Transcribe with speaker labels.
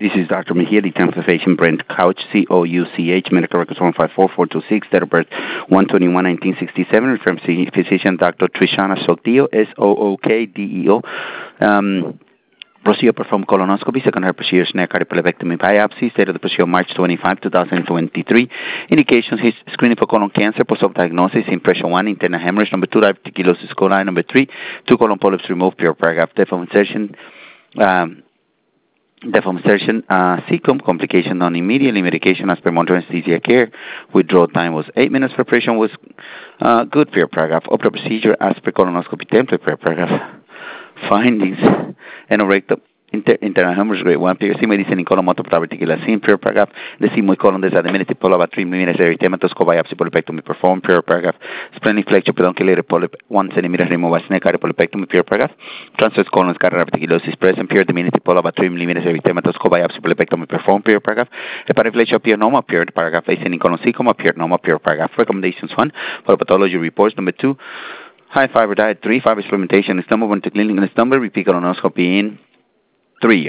Speaker 1: This is Dr. Mejia, the Transportation Brent Couch, COUCH, medical records 154426, date of birth 1/21/1967, referring physician Dr. Trishana Sookdeo, SOOKDEO. Procedure performed colonoscopy, secondary procedure snare cardiopulmonectomy biopsy, state of the procedure March 25, 2023. Indications, his screening for colon cancer, post-op diagnosis, impression 1, internal hemorrhage, number 2, diverticulosis coli, number 3, 2 colon polyps removed, pure paragraph, deform insertion, cecum, complication non immediately, medication as per monitoring anesthesia care. Withdrawal time was 8 minutes. Preparation was good, pure paragraph. Opera procedure as per colonoscopy template, pure paragraph. Findings, anorectal, internal hemorrhage grade 1, PRC, medicine in colon motor diverticular scene, pure paragraph. The sigmoid colon desadimented polyp about 3 mm erythematous biopsy polypectomy performed, pure paragraph. Splenic flexure pedunculated polyp 1 cm removed by snake polypectomy, pure paragraph. Transverse colon scar diverticulosis present, pure diminutive polyp about 3 mm erythematous biopsy polypectomy performed, pure paragraph. Hepatoflexia appeared normal, pure paragraph. Ascending colon cecum appeared normal, pure paragraph. Recommendations 1, for pathology reports. Number 2, high fiber diet. 3, fiber supplementation is number 1 to clinic in the number. Repeat colonoscopy in 3 years.